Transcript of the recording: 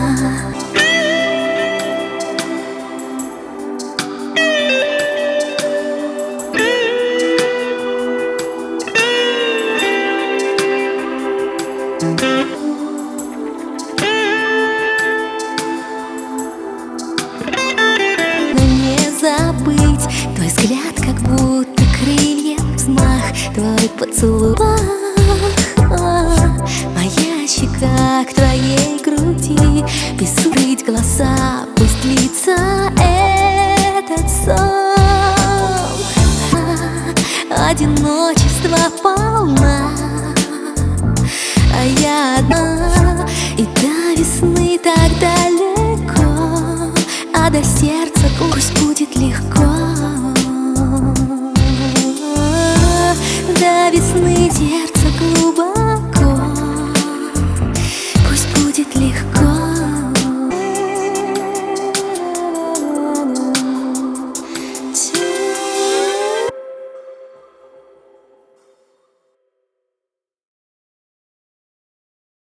Твой взгляд, как будто крылья взмах, твой поцелуй, моя щека к твоей груди, бессурыть голоса, пусть длится этот сон. Одиночество полна, а я одна, и до весны так далеко, а до сердца пусть будет легко. До весны сердце